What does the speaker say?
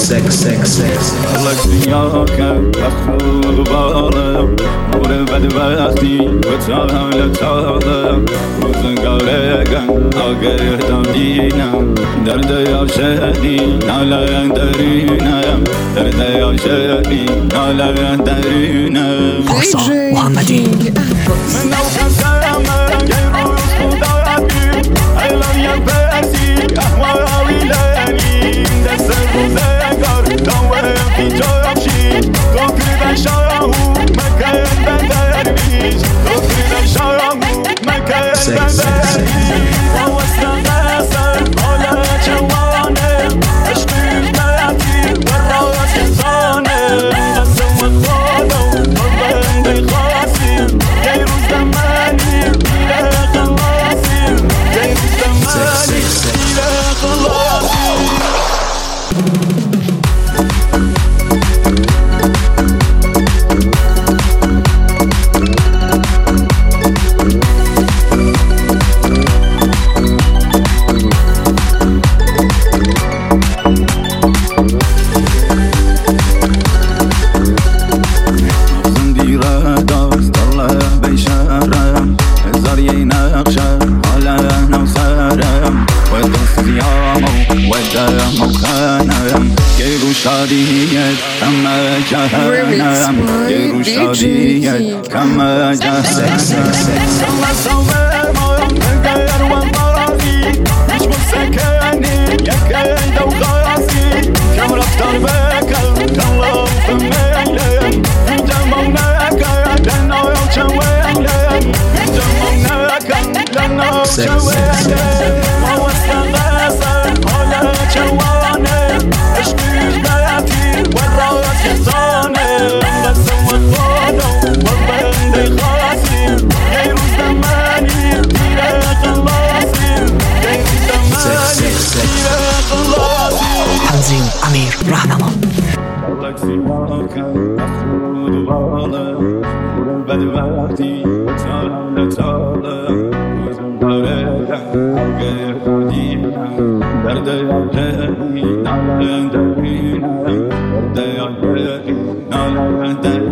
الله سياك أخذ بالك نور بدبختي وتعالى تعالى وزنقارك أغير دمدينا درد يعشقني نالا درينا درد يعشقني نالا درينا پارسا محمدی من لو كسامة يروح خداتي أيلا يباسي أهوى ويلاني دست روزگار داور في جوشي توكرد شاهو مكان بدربيش توكرد شاهو مكان بدربيش ووسط غاسر على جوانه عشقي بلاتي والراس يصانه قسم الخوضه والبند خاسر غير زماني إلى خلاصي غير زماني إلى خلاصي شادية كما جهنم يرو شادية كما جهنم الله سوامة مغير ومرضي مش مسكاني يكيد وغاسي كم رفتار بكر الله فميلم جمعناك لنا وشويلم جمعناك لنا وشويلم ووسط غاسر على جوانه عشقي بلاتي والراس يصانه قسم الخوضه والبند خاسر غير زماني إلى خلاصي غير زماني إلى خلاصي تنظیم امیر رهنما لك سواك أخذ بالك بدبختي وتعالى تعالى وزنقارك غير دينا درد يعجبني نالا درينا درد يعجبني نالا درينا